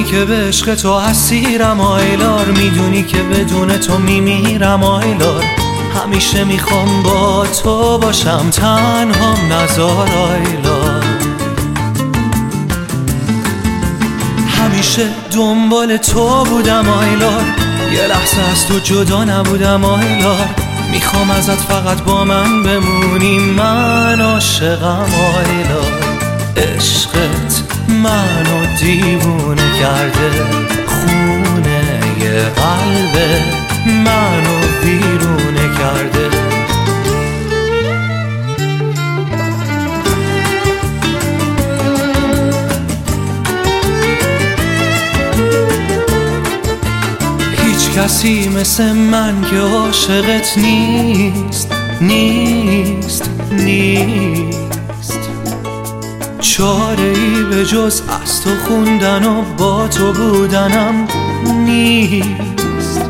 میدونی که به عشق تو اسیرم آیلار، میدونی که بدون تو میمیرم آیلار. همیشه میخوام با تو باشم تنهام نزار آیلار. همیشه دنبال تو بودم آیلار، یه لحظه از تو جدا نبودم آیلار. میخوام ازت فقط با من بمونی، من عاشقم آیلار. عشقت منو دیوونه کرده، خونه یه قلب منو بیرونه کرده. هیچ کسی مثل من که عاشقت نیست، نیست، نیست. چاره ای به جز از تو خوندن و با تو بودنم نیست،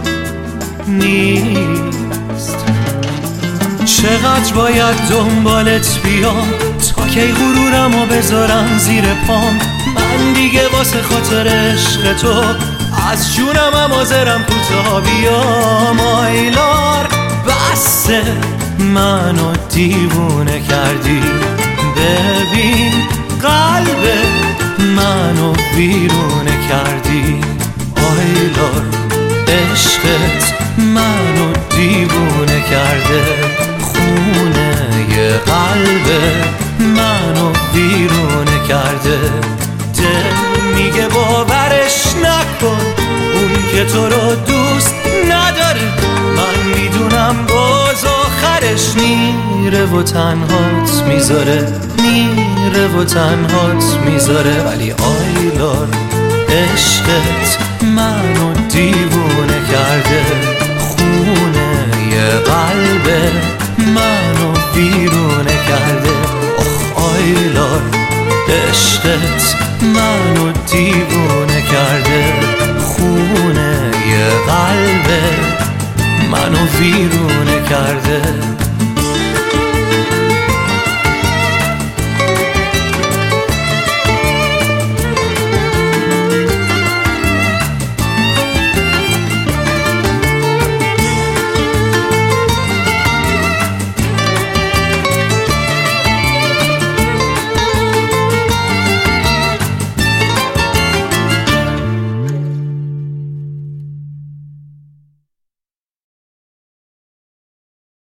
نیست. چقدر باید دنبالت بیام تا کی غرورم و بذارم زیر پام. من دیگه واسه خاطر عشق تو از جونم هم حاضرم کوتاه بیام آیلار. بسه منو دیوونه کردی، ببین قلب منو بیرونه کردی آیلار. عشقت منو دیوونه کرده، خونه یه قلب منو بیرونه کرده. دل میگه باورش نکن، اون که تو رو دوست نداره. من میدونم باز آخرش میره و تنهات میذاره، میره و تنهات میذاره. ولی آیلار عشقت منو دیوونه کرده، خونه یه قلب منو بیرونه کرده. آخ آیلار عشقت منو دیوونه کرده، خونه یه قلب منو ویرونه کرده.